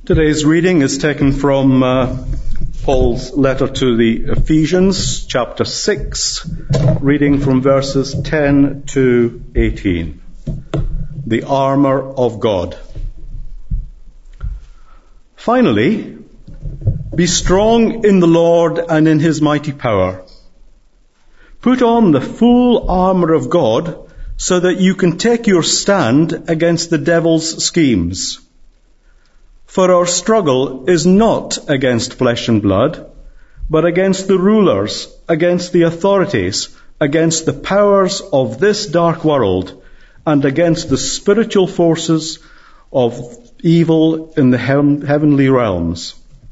Today's reading is taken from Paul's letter to the Ephesians, chapter 6, reading from verses 10 to 18. The armor of God. Finally, be strong in the Lord and in his mighty power. Put on the full armor of God so that you can take your stand against the devil's schemes. For our struggle is not against flesh and blood, but against the rulers, against the authorities, against the powers of this dark world, and against the spiritual forces of evil in the heavenly realms.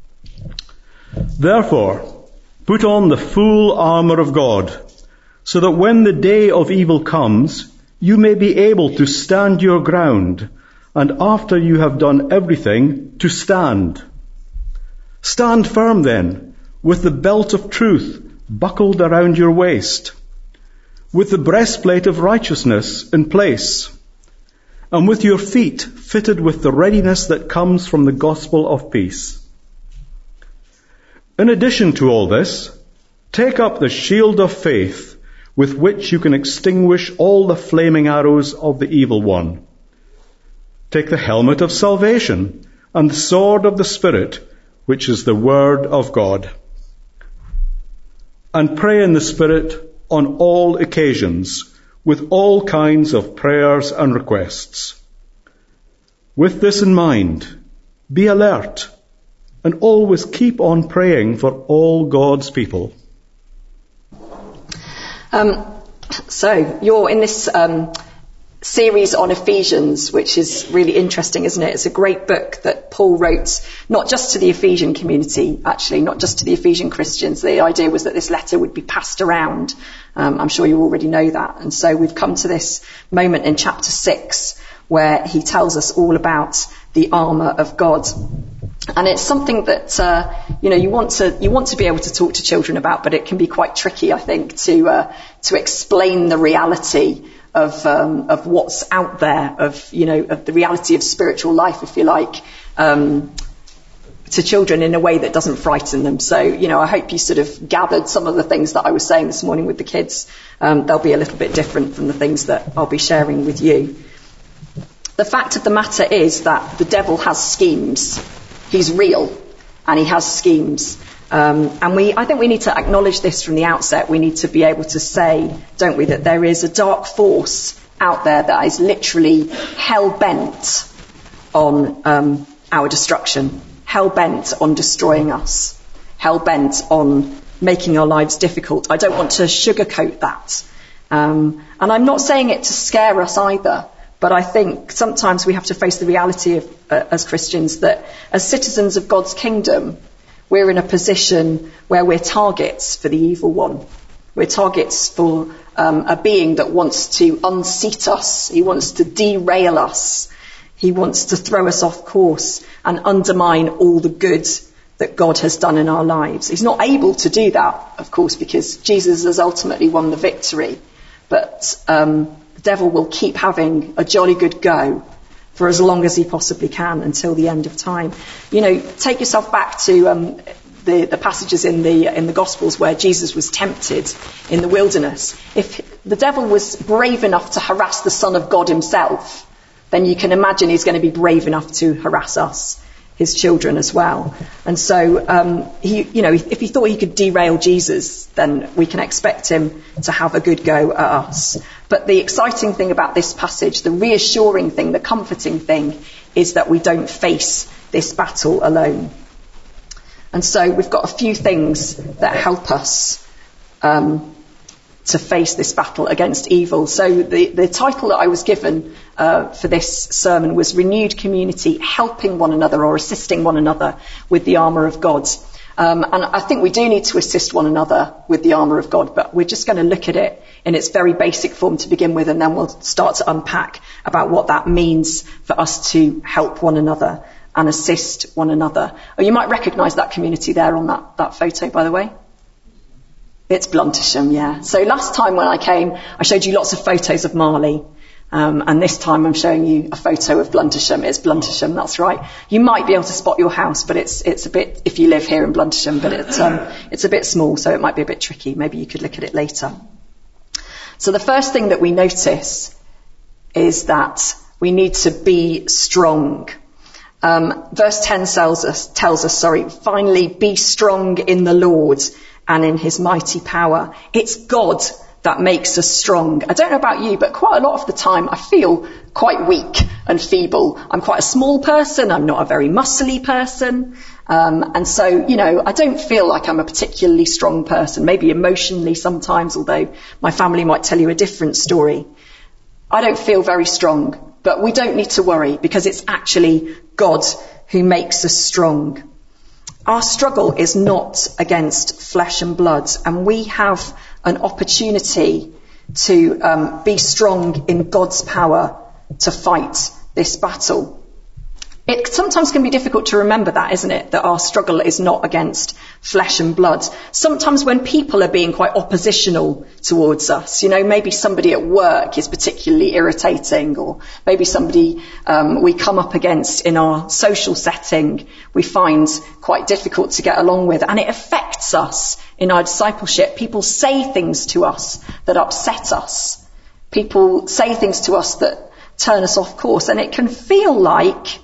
Therefore, put on the full armor of God, so that when the day of evil comes, you may be able to stand your ground, and after you have done everything, to stand. Stand firm then, with the belt of truth buckled around your waist, with the breastplate of righteousness in place, and with your feet fitted with the readiness that comes from the gospel of peace. In addition to all this, take up the shield of faith, with which you can extinguish all the flaming arrows of the evil one. Take the helmet of salvation and the sword of the Spirit, which is the Word of God. And pray in the Spirit on all occasions, with all kinds of prayers and requests. With this in mind, be alert and always keep on praying for all God's people. So you're in this series on Ephesians, which is really interesting, isn't it? It's a great book that Paul wrote, not just to the Ephesian community, actually, not just to the Ephesian Christians. The idea was that this letter would be passed around. I'm sure you already know that. And so we've come to this moment in chapter 6 where he tells us all about the armour of God. And it's something that, you want to be able to talk to children about, but it can be quite tricky, I think, to explain the reality of what's out there, of the reality of spiritual life, if you like, to children in a way that doesn't frighten them. So, I hope you sort of gathered some of the things that I was saying this morning with the kids. They'll be a little bit different from the things that I'll be sharing with you. The fact of the matter is that the devil has schemes. He's real, and he has schemes. And I think we need to acknowledge this from the outset. We need to be able to say, don't we, that there is a dark force out there that is literally hell-bent on our destruction, hell-bent on destroying us, hell-bent on making our lives difficult. I don't want to sugarcoat that. And I'm not saying it to scare us either, but I think sometimes we have to face the reality of, as Christians, that as citizens of God's kingdom, we're in a position where we're targets for the evil one. We're targets for a being that wants to unseat us. He wants to derail us. He wants to throw us off course and undermine all the good that God has done in our lives. He's not able to do that, of course, because Jesus has ultimately won the victory. But the devil will keep having a jolly good go for as long as he possibly can until the end of time. Take yourself back to the passages in the Gospels where Jesus was tempted in the wilderness. If the devil was brave enough to harass the Son of God himself, then you can imagine he's going to be brave enough to harass us, his children, as well. And so, if he thought he could derail Jesus, then we can expect him to have a good go at us. But the exciting thing about this passage, the reassuring thing, the comforting thing, is that we don't face this battle alone. And so we've got a few things that help us to face this battle against evil. So the title that I was given for this sermon was Renewed Community Helping One Another or Assisting One Another with the Armour of God. And I think we do need to assist one another with the armour of God, but we're just going to look at it in its very basic form to begin with, and then we'll start to unpack about what that means for us to help one another and assist one another. Oh, you might recognise that community there on that photo, by the way. It's Bluntisham, yeah. So last time when I came, I showed you lots of photos of Marley. And this time I'm showing you a photo of Bluntersham. It's Bluntersham, that's right. You might be able to spot your house, but it's a bit, if you live here in Bluntersham, but it's a bit small, so it might be a bit tricky. Maybe you could look at it later. So the first thing that we notice is that we need to be strong. Verse 10 tells us, finally be strong in the Lord and in his mighty power. It's God that makes us strong. I don't know about you, but quite a lot of the time I feel quite weak and feeble. I'm quite a small person. I'm not a very muscly person. And so, I don't feel like I'm a particularly strong person, maybe emotionally sometimes, although my family might tell you a different story. I don't feel very strong, but we don't need to worry because it's actually God who makes us strong. Our struggle is not against flesh and blood, and we have an opportunity to be strong in God's power to fight this battle. It sometimes can be difficult to remember that, isn't it? That our struggle is not against flesh and blood. Sometimes when people are being quite oppositional towards us, maybe somebody at work is particularly irritating, or maybe somebody we come up against in our social setting we find quite difficult to get along with, and it affects us in our discipleship. People say things to us that upset us. People say things to us that turn us off course, and it can feel like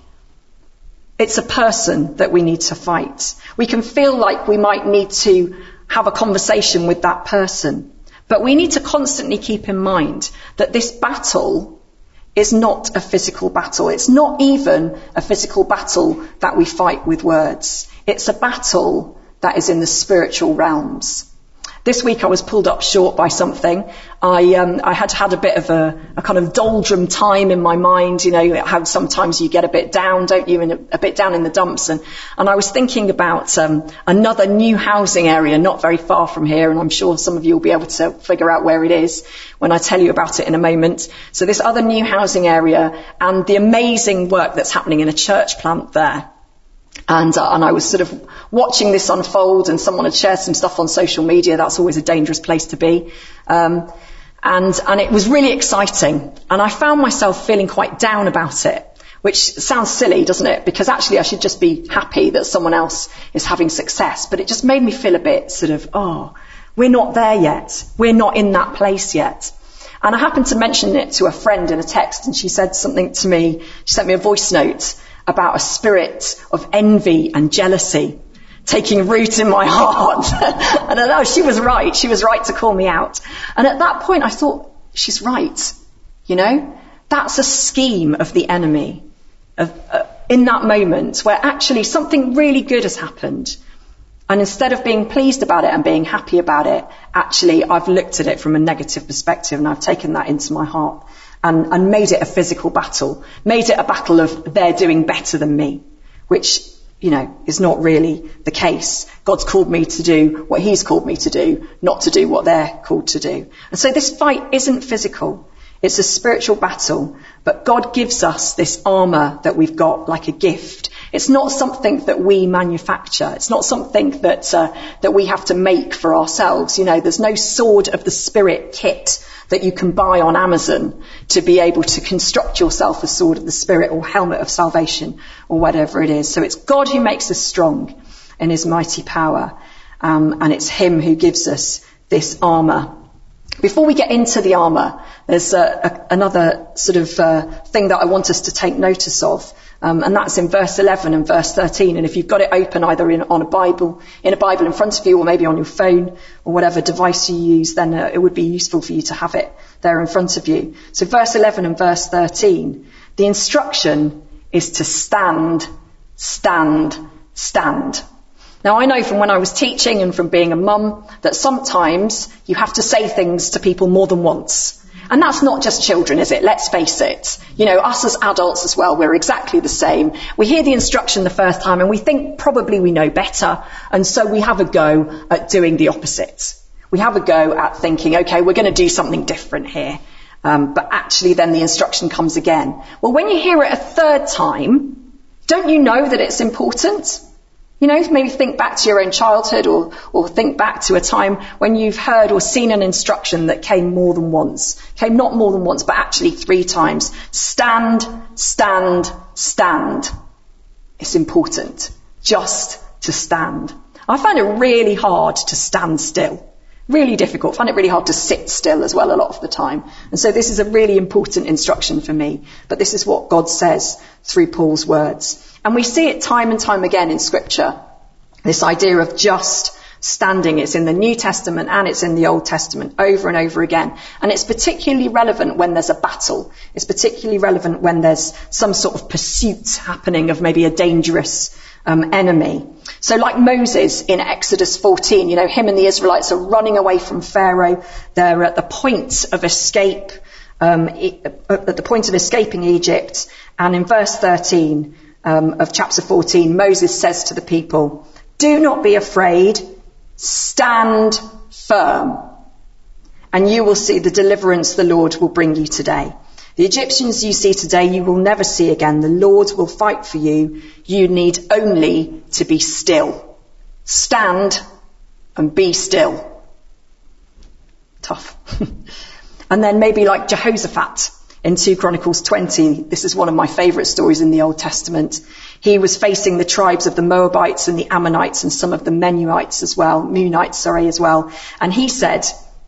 it's a person that we need to fight. We can feel like we might need to have a conversation with that person. But we need to constantly keep in mind that this battle is not a physical battle. It's not even a physical battle that we fight with words. It's a battle that is in the spiritual realms. This week I was pulled up short by something. I had a bit of a kind of doldrum time in my mind, how sometimes you get a bit down, don't you, and a bit down in the dumps. And I was thinking about another new housing area not very far from here, and I'm sure some of you will be able to figure out where it is when I tell you about it in a moment. So this other new housing area and the amazing work that's happening in a church plant there. And I was sort of watching this unfold, and someone had shared some stuff on social media. That's always a dangerous place to be. And it was really exciting. And I found myself feeling quite down about it, which sounds silly, doesn't it? Because actually I should just be happy that someone else is having success. But it just made me feel a bit sort of, we're not there yet. We're not in that place yet. And I happened to mention it to a friend in a text, and she said something to me. She sent me a voice note about a spirit of envy and jealousy taking root in my heart. And I know she was right. She was right to call me out. And at that point I thought, she's right. That's a scheme of the enemy in that moment where actually something really good has happened. And instead of being pleased about it and being happy about it, actually I've looked at it from a negative perspective, and I've taken that into my heart. And made it a physical battle, made it a battle of they're doing better than me, which, is not really the case. God's called me to do what he's called me to do, not to do what they're called to do. And so this fight isn't physical. It's a spiritual battle, but God gives us this armour that we've got like a gift. It's not something that we manufacture. It's not something that we have to make for ourselves. There's no sword of the Spirit kit that you can buy on Amazon to be able to construct yourself a sword of the Spirit or helmet of salvation or whatever it is. So it's God who makes us strong in his mighty power, and it's him who gives us this armour. Before we get into the armour, there's another sort of thing that I want us to take notice of. And that's in verse 11 and verse 13. And if you've got it open either in a Bible in front of you, or maybe on your phone or whatever device you use, then it would be useful for you to have it there in front of you. So verse 11 and verse 13, the instruction is to stand, stand, stand. Now I know from when I was teaching and from being a mum that sometimes you have to say things to people more than once. And that's not just children, is it? Let's face it. Us as adults as well, we're exactly the same. We hear the instruction the first time and we think probably we know better. And so we have a go at doing the opposite. We have a go at thinking, okay, we're going to do something different here. But actually then the instruction comes again. Well, when you hear it a third time, don't you know that it's important? You know, maybe think back to your own childhood or think back to a time when you've heard or seen an instruction that came more than once. Came not more than once, but actually 3 times. Stand, stand, stand. It's important just to stand. I find it really hard to stand still. Really difficult. I find it really hard to sit still as well a lot of the time. And so this is a really important instruction for me. But this is what God says through Paul's words. And we see it time and time again in Scripture. This idea of just standing. It's in the New Testament and it's in the Old Testament over and over again. And it's particularly relevant when there's a battle. It's particularly relevant when there's some sort of pursuit happening of maybe a dangerous enemy. So like Moses in Exodus 14, you know, him and the Israelites are running away from Pharaoh. They're at the point of escape, at the point of escaping Egypt. And in verse 13 of chapter 14, Moses says to the people, "Do not be afraid, stand firm, and you will see the deliverance the Lord will bring you today. The Egyptians you see today, you will never see again. The Lord will fight for you. You need only to be still." Stand and be still. Tough. And then maybe like Jehoshaphat in 2 Chronicles 20. This is one of my favourite stories in the Old Testament. He was facing the tribes of the Moabites and the Ammonites and some of the Meunites as well. And he said,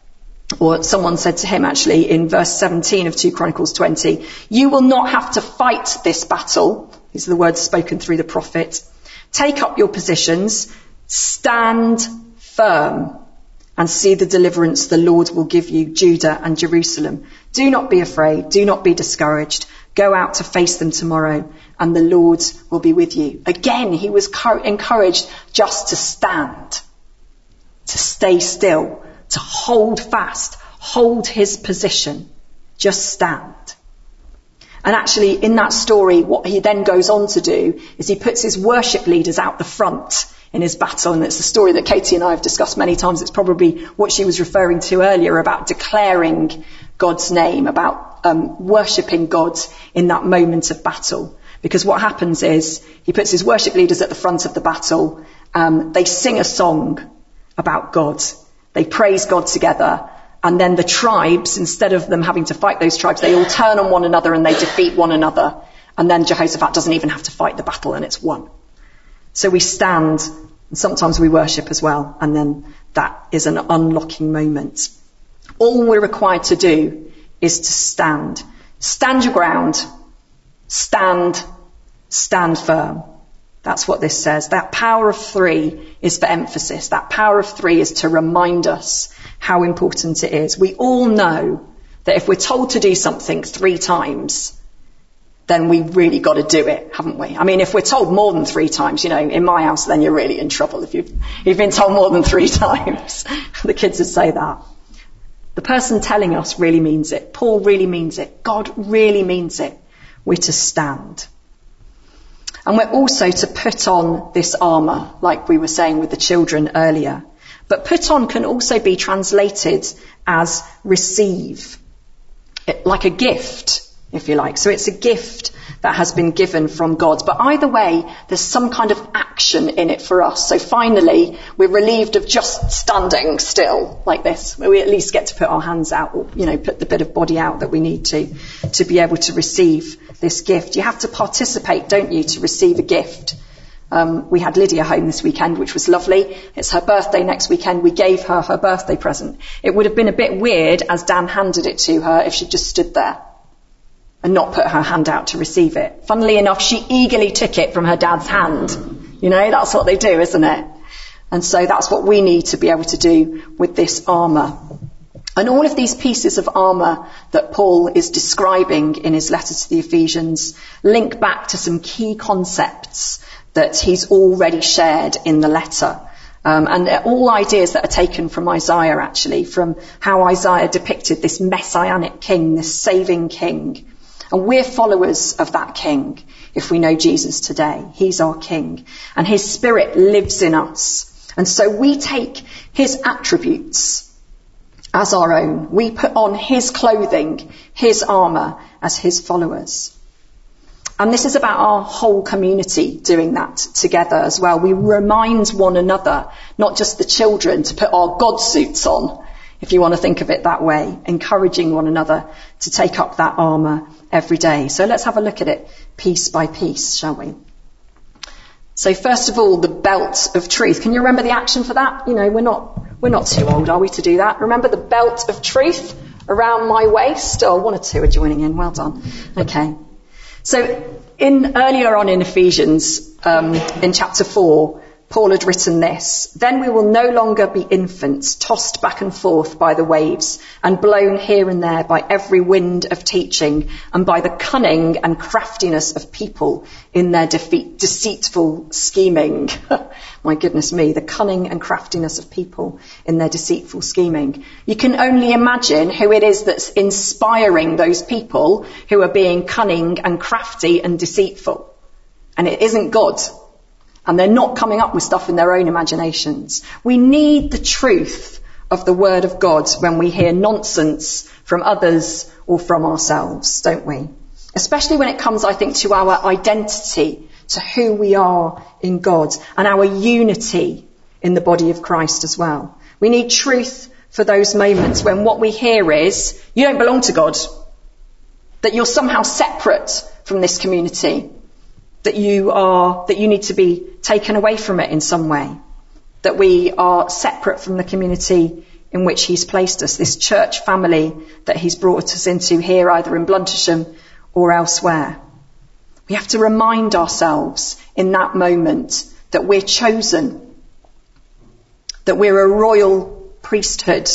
or someone said to him actually in verse 17 of 2 Chronicles 20, "You will not have to fight this battle." These are the words spoken through the prophet. "Take up your positions, stand firm, and see the deliverance the Lord will give you, Judah and Jerusalem. Do not be afraid, do not be discouraged. Go out to face them tomorrow, and the Lord will be with you." Again, he was encouraged just to stand, to stay still, to hold fast, hold his position, just stand. And actually, in that story, what he then goes on to do is he puts his worship leaders out the front in his battle. And it's a story that Katie and I have discussed many times. It's probably what she was referring to earlier about declaring God's name, about worshipping God in that moment of battle. Because what happens is he puts his worship leaders at the front of the battle. They sing a song about God. They praise God together. And then the tribes, instead of them having to fight those tribes, they all turn on one another and they defeat one another. And then Jehoshaphat doesn't even have to fight the battle and it's won. So we stand, and sometimes we worship as well. And then that is an unlocking moment. All we're required to do is to stand. Stand your ground. Stand firm. That's what this says. That power of 3 is for emphasis. That power of 3 is to remind us how important it is. We all know that if we're told to do something 3 times, then we really got to do it, haven't we? I mean, if we're told more than 3 times, you know, in my house, then you're really in trouble if you've been told more than 3 times. The kids would say that. The person telling us really means it. Paul really means it. God really means it. We're to stand. And we're also to put on this armour, like we were saying with the children earlier. But put on can also be translated as receive, like a gift, if you like. So it's a gift that has been given from God. But either way, there's some kind of action in it for us. So finally, we're relieved of just standing still like this, where we at least get to put our hands out, or, you know, put the bit of body out that we need to be able to receive this gift. You have to participate, don't you, to receive a gift. We had Lydia home this weekend, which was lovely. It's her birthday next weekend. We gave her her birthday present. It would have been a bit weird as Dan handed it to her if she just stood there and not put her hand out to receive it. Funnily enough, she eagerly took it from her dad's hand. You know, that's what they do, isn't it? And so that's what we need to be able to do with this armour. And all of these pieces of armour that Paul is describing in his letter to the Ephesians link back to some key concepts that he's already shared in the letter. And they're all ideas that are taken from Isaiah, actually, from how Isaiah depicted this messianic king, this saving king. And we're followers of that king if we know Jesus today. He's our king. And his spirit lives in us. And so we take his attributes as our own. We put on his clothing, his armour as his followers. And this is about our whole community doing that together as well. We remind one another, not just the children, to put our God suits on, if you want to think of it that way, encouraging one another to take up that armour every day. So let's have a look at it piece by piece, shall we? So first of all, the belt of truth. Can you remember the action for that? You know, we're not too old, are we, to do that? Remember the belt of truth around my waist? Oh, one or two are joining in. Well done. Okay. So earlier on in Ephesians, in chapter 4, Paul had written this: "Then we will no longer be infants, tossed back and forth by the waves and blown here and there by every wind of teaching and by the cunning and craftiness of people in their deceitful scheming." My goodness me, the cunning and craftiness of people in their deceitful scheming. You can only imagine who it is that's inspiring those people who are being cunning and crafty and deceitful. And it isn't God. And they're not coming up with stuff in their own imaginations. We need the truth of the Word of God when we hear nonsense from others or from ourselves, don't we? Especially when it comes, I think, to our identity, to who we are in God, and our unity in the body of Christ as well. We need truth for those moments when what we hear is, you don't belong to God, that you're somehow separate from this community, that you need to be taken away from it in some way, that we are separate from the community in which he's placed us, this church family that he's brought us into here, either in Bluntisham or elsewhere. We have to remind ourselves in that moment that we're chosen, that we're a royal priesthood,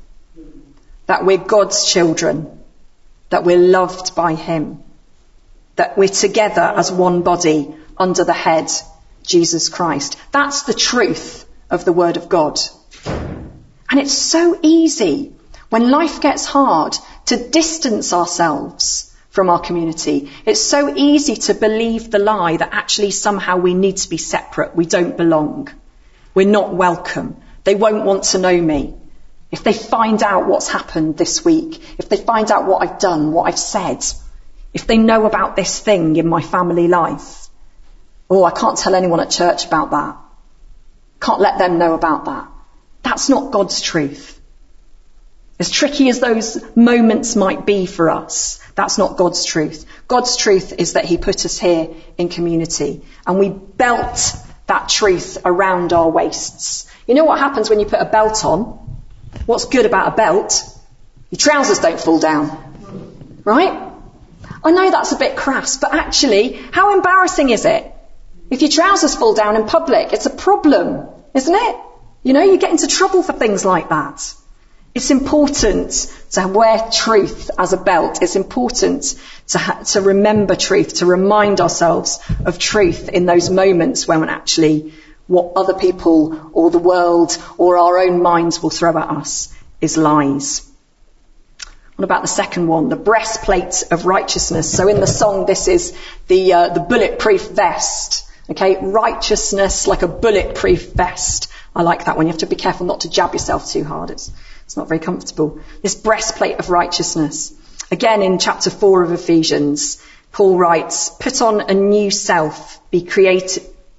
that we're God's children, that we're loved by him, that we're together as one body under the head, Jesus Christ. That's the truth of the Word of God. And it's so easy when life gets hard to distance ourselves from our community. It's so easy to believe the lie that actually somehow we need to be separate. We don't belong. We're not welcome. They won't want to know me. If they find out what's happened this week, if they find out what I've done, what I've said, if they know about this thing in my family life, I can't tell anyone at church about that. Can't let them know about that. That's not God's truth. As tricky as those moments might be for us, that's not God's truth. God's truth is that he put us here in community, and we belt that truth around our waists. You know what happens when you put a belt on? What's good about a belt? Your trousers don't fall down. Right? I know that's a bit crass, but actually, how embarrassing is it? If your trousers fall down in public, it's a problem, isn't it? You know, you get into trouble for things like that. It's important to wear truth as a belt. It's important to remember truth, to remind ourselves of truth in those moments when actually what other people or the world or our own minds will throw at us is lies. What about the second one? The breastplate of righteousness. So in the song, this is the bulletproof vest. Okay, righteousness like a bulletproof vest. I like that one. You have to be careful not to jab yourself too hard. It's not very comfortable. This breastplate of righteousness. Again, in chapter 4 of Ephesians, Paul writes, "Put on a new self, be created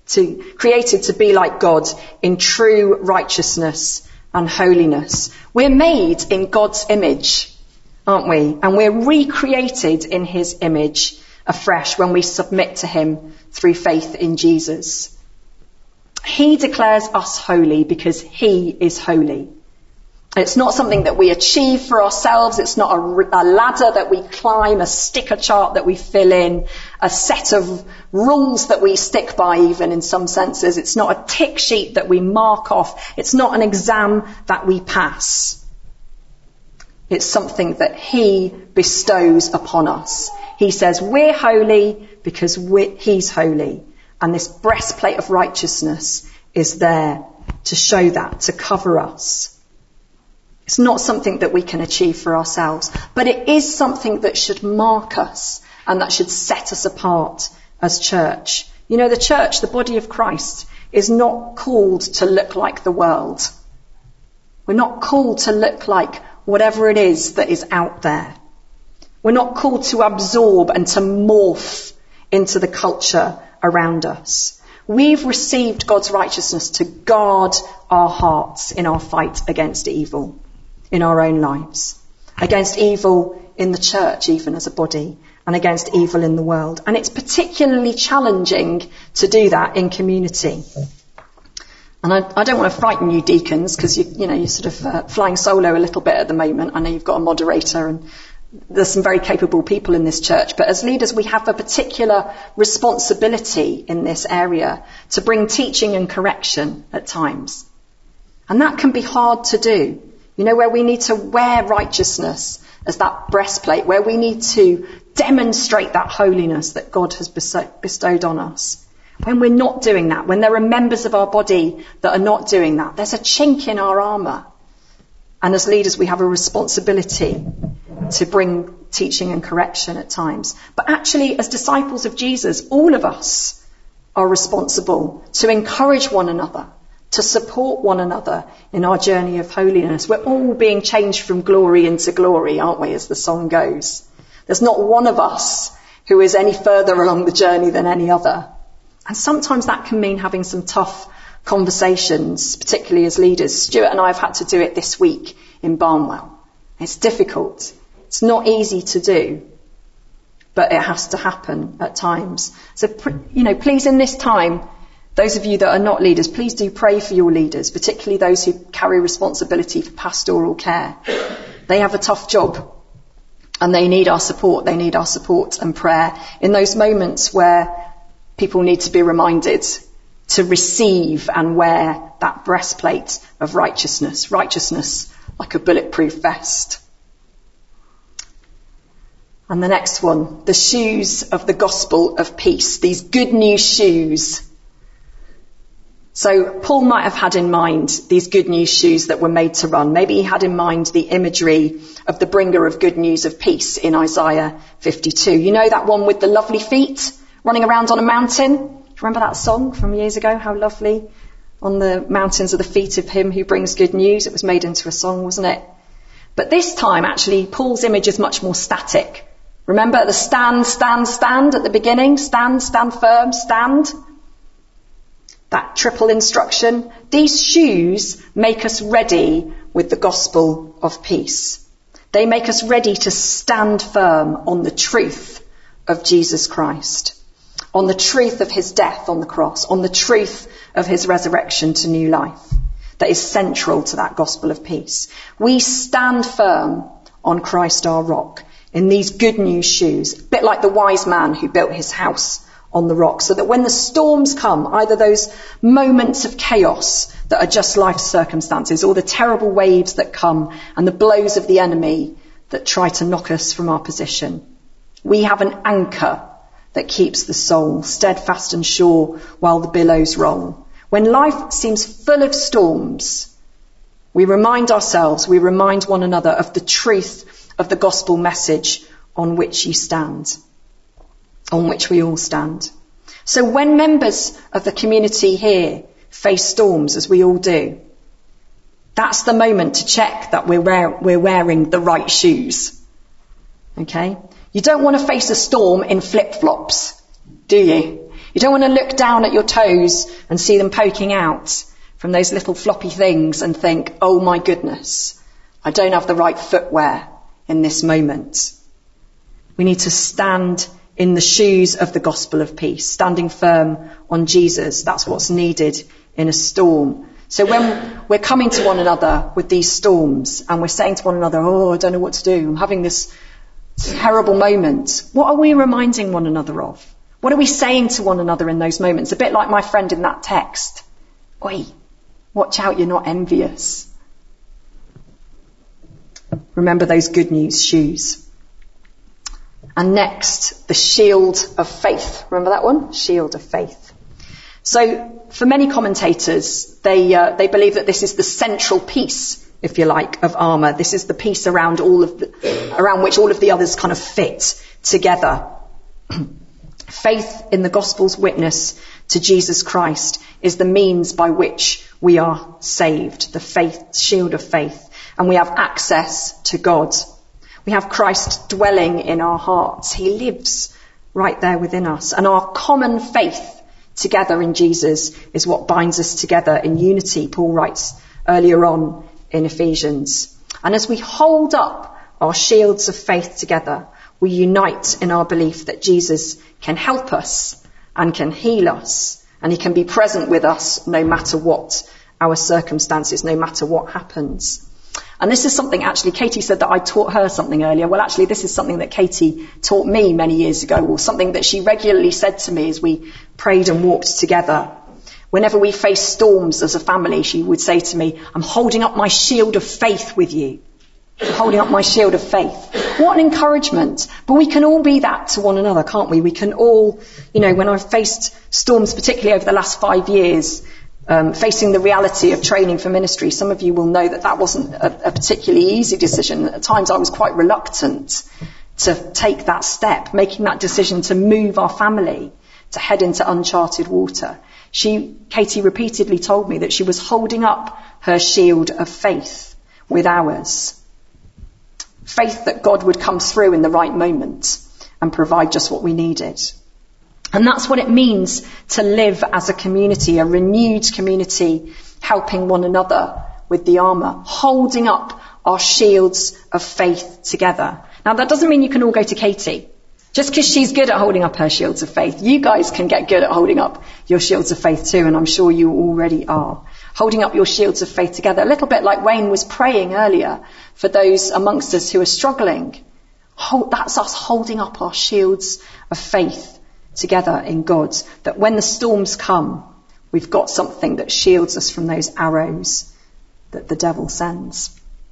to be like God in true righteousness and holiness." We're made in God's image, aren't we? And we're recreated in his image afresh when we submit to him through faith in Jesus. He declares us holy because he is holy. It's not something that we achieve for ourselves. It's not a ladder that we climb, a sticker chart that we fill in, a set of rules that we stick by even in some senses. It's not a tick sheet that we mark off. It's not an exam that we pass. It's something that he bestows upon us. He says we're holy because he's holy. And this breastplate of righteousness is there to show that, to cover us. It's not something that we can achieve for ourselves, but it is something that should mark us and that should set us apart as church. You know, the church, the body of Christ, is not called to look like the world. We're not called to look like whatever it is that is out there. We're not called to absorb and to morph into the culture around us. We've received God's righteousness to guard our hearts in our fight against evil in our own lives, against evil in the church, even as a body, and against evil in the world. And it's particularly challenging to do that in community. And I don't want to frighten you deacons, because you're sort of flying solo a little bit at the moment. I know you've got a moderator and there's some very capable people in this church, but as leaders we have a particular responsibility in this area to bring teaching and correction at times. And that can be hard to do. Where we need to wear righteousness as that breastplate, where we need to demonstrate that holiness that God has bestowed on us. When we're not doing that, when there are members of our body that are not doing that, there's a chink in our armour. And as leaders, we have a responsibility to bring teaching and correction at times. But actually, as disciples of Jesus, all of us are responsible to encourage one another, to support one another in our journey of holiness. We're all being changed from glory into glory, aren't we, as the song goes? There's not one of us who is any further along the journey than any other. And sometimes that can mean having some tough conversations, particularly as leaders. Stuart and I have had to do it this week in Barnwell. It's difficult. It's not easy to do, but it has to happen at times. So, please in this time, those of you that are not leaders, please do pray for your leaders, particularly those who carry responsibility for pastoral care. They have a tough job and they need our support. They need our support and prayer in those moments where people need to be reminded to receive and wear that breastplate of righteousness. Righteousness like a bulletproof vest. And the next one, the shoes of the gospel of peace. These good news shoes. So Paul might have had in mind these good news shoes that were made to run. Maybe he had in mind the imagery of the bringer of good news of peace in Isaiah 52. That one with the lovely feet running around on a mountain? Do you remember that song from years ago? How lovely on the mountains are the feet of him who brings good news. It was made into a song, wasn't it? But this time, actually, Paul's image is much more static. Remember the stand, stand, stand at the beginning? Stand, stand firm, stand. That triple instruction. These shoes make us ready with the gospel of peace. They make us ready to stand firm on the truth of Jesus Christ, on the truth of his death on the cross, on the truth of his resurrection to new life that is central to that gospel of peace. We stand firm on Christ our rock in these good news shoes, a bit like the wise man who built his house on the rock, so that when the storms come, either those moments of chaos that are just life circumstances, or the terrible waves that come and the blows of the enemy that try to knock us from our position, we have an anchor that keeps the soul steadfast and sure while the billows roll. When life seems full of storms, we remind ourselves, we remind one another of the truth of the gospel message on which you stand, on which we all stand. So when members of the community here face storms, as we all do, that's the moment to check that we're wearing the right shoes. Okay? You don't want to face a storm in flip-flops, do you? You don't want to look down at your toes and see them poking out from those little floppy things and think, oh my goodness, I don't have the right footwear in this moment. We need to stand in the shoes of the gospel of peace, standing firm on Jesus. That's what's needed in a storm. So when we're coming to one another with these storms and we're saying to one another, oh, I don't know what to do, I'm having this terrible moment, what are we reminding one another of? What are we saying to one another in those moments? A bit like my friend in that text. Oi, watch out, you're not envious. Remember those good news shoes. And next, the shield of faith. Remember that one? Shield of faith. So for many commentators, they believe that this is the central piece, if you like, of armour. This is the piece around which all of the others kind of fit together. Faith in the gospel's witness to Jesus Christ is the means by which we are saved, the shield of faith, and we have access to God. We have Christ dwelling in our hearts. He lives right there within us. And our common faith together in Jesus is what binds us together in unity, Paul writes earlier on in Ephesians. And as we hold up our shields of faith together, we unite in our belief that Jesus can help us and can heal us, and he can be present with us no matter what our circumstances, no matter what happens. And this is something, actually, Katie said that I taught her something earlier. Well, actually, this is something that Katie taught me many years ago, or something that she regularly said to me as we prayed and walked together. Whenever we faced storms as a family, she would say to me, I'm holding up my shield of faith with you. I'm holding up my shield of faith. What an encouragement. But we can all be that to one another, can't we? We can all, when I've faced storms, particularly over the last 5 years, facing the reality of training for ministry, some of you will know that wasn't a particularly easy decision. At times I was quite reluctant to take that step, making that decision to move our family to head into uncharted water. Katie repeatedly told me that she was holding up her shield of faith with ours. Faith that God would come through in the right moment and provide just what we needed. And that's what it means to live as a community, a renewed community, helping one another with the armour, holding up our shields of faith together. Now, that doesn't mean you can all go to Katie. Just because she's good at holding up her shields of faith, you guys can get good at holding up your shields of faith too, and I'm sure you already are. Holding up your shields of faith together, a little bit like Wayne was praying earlier for those amongst us who are struggling. That's us holding up our shields of faith together in God, that when the storms come, we've got something that shields us from those arrows that the devil sends.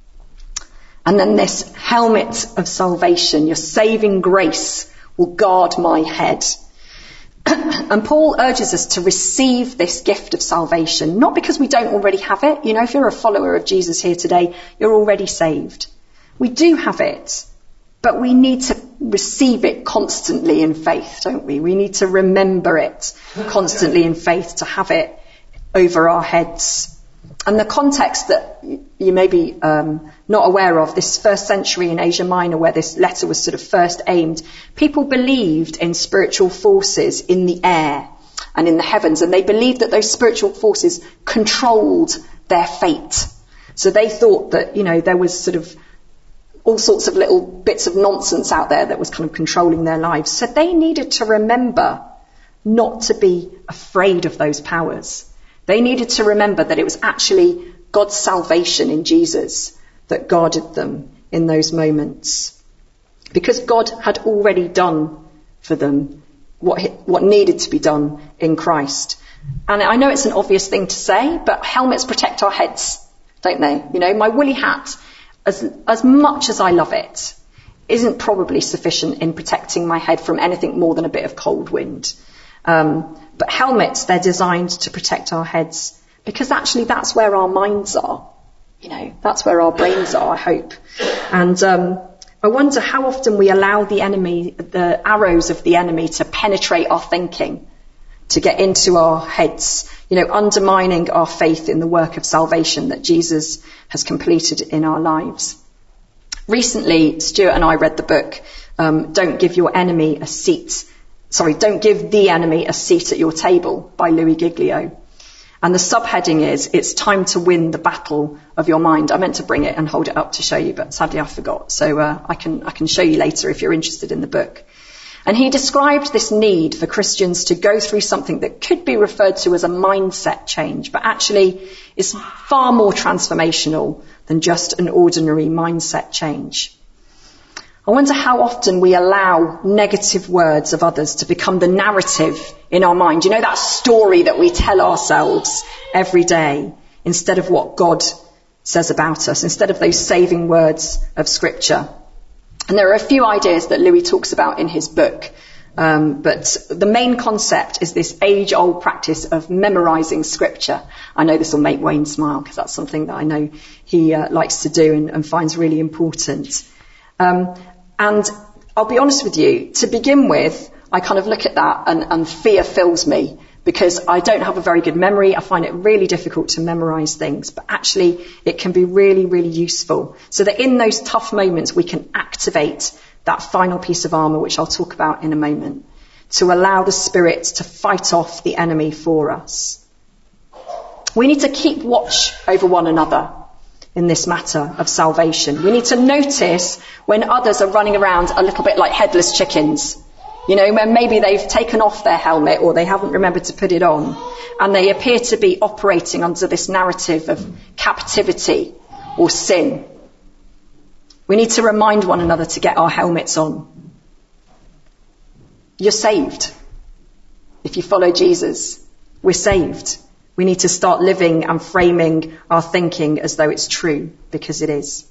And then this helmet of salvation, your saving grace, will guard my head. And Paul urges us to receive this gift of salvation, not because we don't already have it. If you're a follower of Jesus here today, you're already saved. We do have it. But we need to receive it constantly in faith, don't we? We need to remember it constantly in faith, to have it over our heads. And the context that you may be not aware of, this first century in Asia Minor, where this letter was sort of first aimed, people believed in spiritual forces in the air and in the heavens, and they believed that those spiritual forces controlled their fate. So they thought that, there was sort of all sorts of little bits of nonsense out there that was kind of controlling their lives. So they needed to remember not to be afraid of those powers. They needed to remember that it was actually God's salvation in Jesus that guarded them in those moments. Because God had already done for them what needed to be done in Christ. And I know it's an obvious thing to say, but helmets protect our heads, don't they? My woolly hat, as much as I love it, isn't probably sufficient in protecting my head from anything more than a bit of cold wind. But helmets, they're designed to protect our heads, because actually that's where our minds are. That's where our brains are, I hope. And I wonder how often we allow the arrows of the enemy to penetrate our thinking, to get into our heads, undermining our faith in the work of salvation that Jesus has completed in our lives. Recently, Stuart and I read the book, Don't Give the Enemy a Seat at Your Table by Louis Giglio. And the subheading is, it's time to win the battle of your mind. I meant to bring it and hold it up to show you, but sadly I forgot. So I can show you later if you're interested in the book. And he described this need for Christians to go through something that could be referred to as a mindset change, but actually is far more transformational than just an ordinary mindset change. I wonder how often we allow negative words of others to become the narrative in our mind. That story that we tell ourselves every day, instead of what God says about us, instead of those saving words of Scripture. And there are a few ideas that Louis talks about in his book, but the main concept is this age-old practice of memorising Scripture. I know this will make Wayne smile, because that's something that I know he likes to do and finds really important. And I'll be honest with you, to begin with, I kind of look at that and fear fills me, because I don't have a very good memory. I find it really difficult to memorise things, but actually it can be really, really useful, so that in those tough moments we can activate that final piece of armour, which I'll talk about in a moment. to allow the Spirit to fight off the enemy for us. We need to keep watch over one another in this matter of salvation. We need to notice when others are running around a little bit like headless chickens. You know, when maybe they've taken off their helmet or they haven't remembered to put it on, and they appear to be operating under this narrative of captivity or sin. We need to remind one another to get our helmets on. You're saved. If you follow Jesus, we're saved. We need to start living and framing our thinking as though it's true, because it is.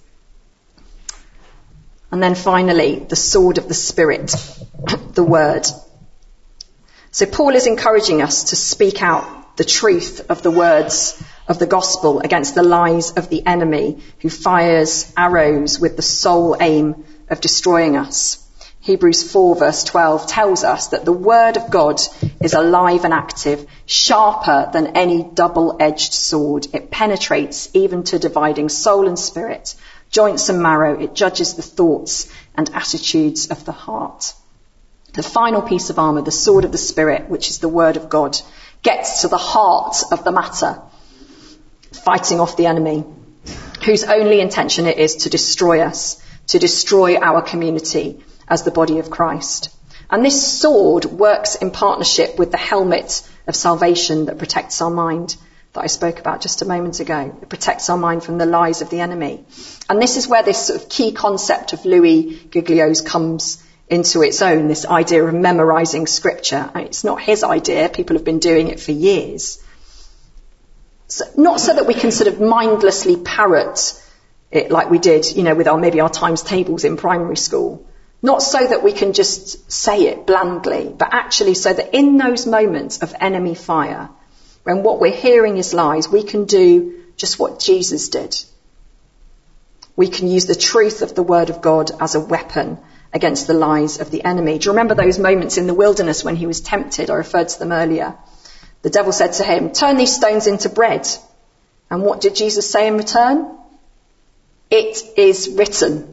And then finally, the sword of the Spirit, the word. So Paul is encouraging us to speak out the truth of the words of the gospel against the lies of the enemy who fires arrows with the sole aim of destroying us. Hebrews 4 verse 12 tells us that the word of God is alive and active, sharper than any double-edged sword. It penetrates even to dividing soul and spirit, joints and marrow. It judges the thoughts and attitudes of the heart. The final piece of armour, the sword of the Spirit, which is the word of God, gets to the heart of the matter, fighting off the enemy, whose only intention it is to destroy us, to destroy our community as the body of Christ. And this sword works in partnership with the helmet of salvation that protects our mind, that I spoke about just a moment ago. It protects our mind from the lies of the enemy. And this is where this sort of key concept of Louis Giglio's comes into its own, this idea of memorising scripture. I mean, it's not his idea. People have been doing it for years. So, not so that we can sort of mindlessly parrot it like we did, you know, with maybe our times tables in primary school. Not so that we can just say it blandly, but actually so that in those moments of enemy fire, when what we're hearing is lies, we can do just what Jesus did. We can use the truth of the word of God as a weapon against the lies of the enemy. Do you remember those moments in the wilderness when he was tempted? I referred to them earlier. The devil said to him, "Turn these stones into bread." And what did Jesus say in return? "It is written."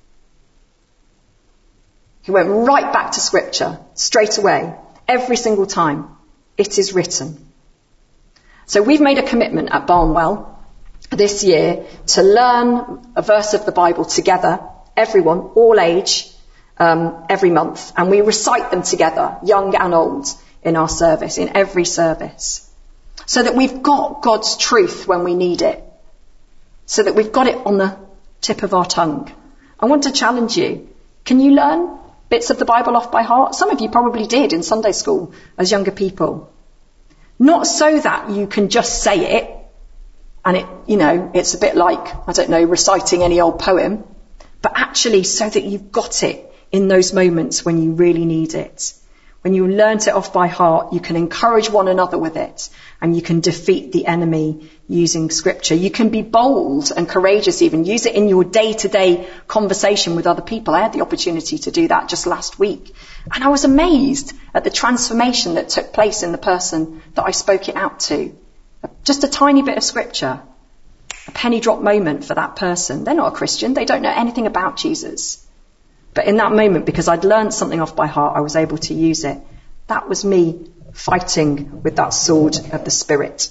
He went right back to scripture straight away, every single time. It is written. So we've made a commitment at Barnwell this year to learn a verse of the Bible together, everyone, all age, every month. And we recite them together, young and old, in our service, in every service. So that we've got God's truth when we need it. So that we've got it on the tip of our tongue. I want to challenge you. Can you learn bits of the Bible off by heart? Some of you probably did in Sunday school as younger people. Not so that you can just say it and it, you know, it's a bit like, I don't know, reciting any old poem, but actually so that you've got it in those moments when you really need it. When you learnt it off by heart, you can encourage one another with it and you can defeat the enemy using scripture. You can be bold and courageous even. Use it in your day-to-day conversation with other people. I had the opportunity to do that just last week. And I was amazed at the transformation that took place in the person that I spoke it out to. Just a tiny bit of scripture. A penny drop moment for that person. They're not a Christian. They don't know anything about Jesus. But in that moment, because I'd learned something off by heart, I was able to use it. That was me fighting with that sword of the Spirit.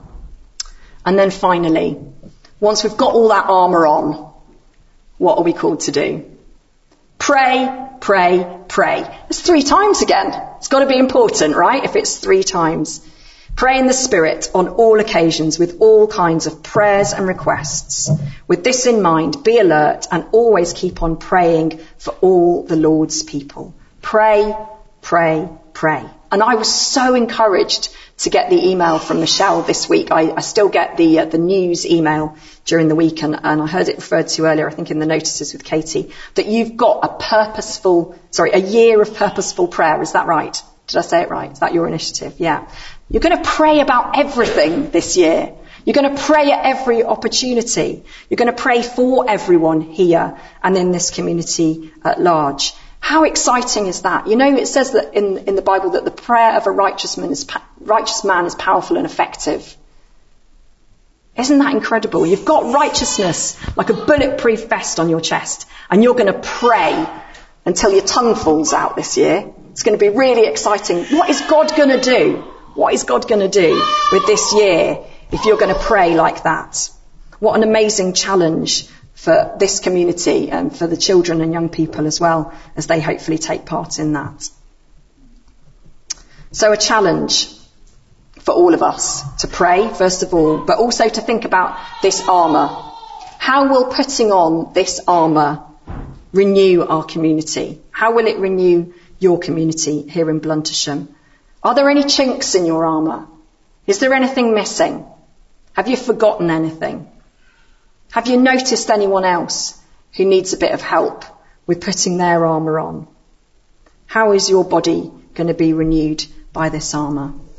And then finally, once we've got all that armour on, what are we called to do? Pray, pray, pray. It's 3 times again. It's got to be important, right? If it's 3 times. Pray in the Spirit on all occasions with all kinds of prayers and requests. With this in mind, be alert and always keep on praying for all the Lord's people. Pray, pray, pray. And I was so encouraged to get the email from Michelle this week. I still get the news email during the week, and I heard it referred to earlier, I think in the notices with Katie, that you've got a year of purposeful prayer. Is that right? Did I say it right? Is that your initiative? Yeah. You're going to pray about everything this year. You're going to pray at every opportunity. You're going to pray for everyone here and in this community at large. How exciting is that? You know, it says that in the Bible that the prayer of a righteous man is powerful and effective. Isn't that incredible? You've got righteousness like a bulletproof vest on your chest, and you're going to pray until your tongue falls out this year. It's going to be really exciting. What is God going to do? What is God going to do with this year if you're going to pray like that? What an amazing challenge for this community and for the children and young people as well, as they hopefully take part in that. So a challenge for all of us to pray, first of all, but also to think about this armour. How will putting on this armour renew our community? How will it renew your community here in Bluntersham? Are there any chinks in your armour? Is there anything missing? Have you forgotten anything? Have you noticed anyone else who needs a bit of help with putting their armour on? How is your body going to be renewed by this armour?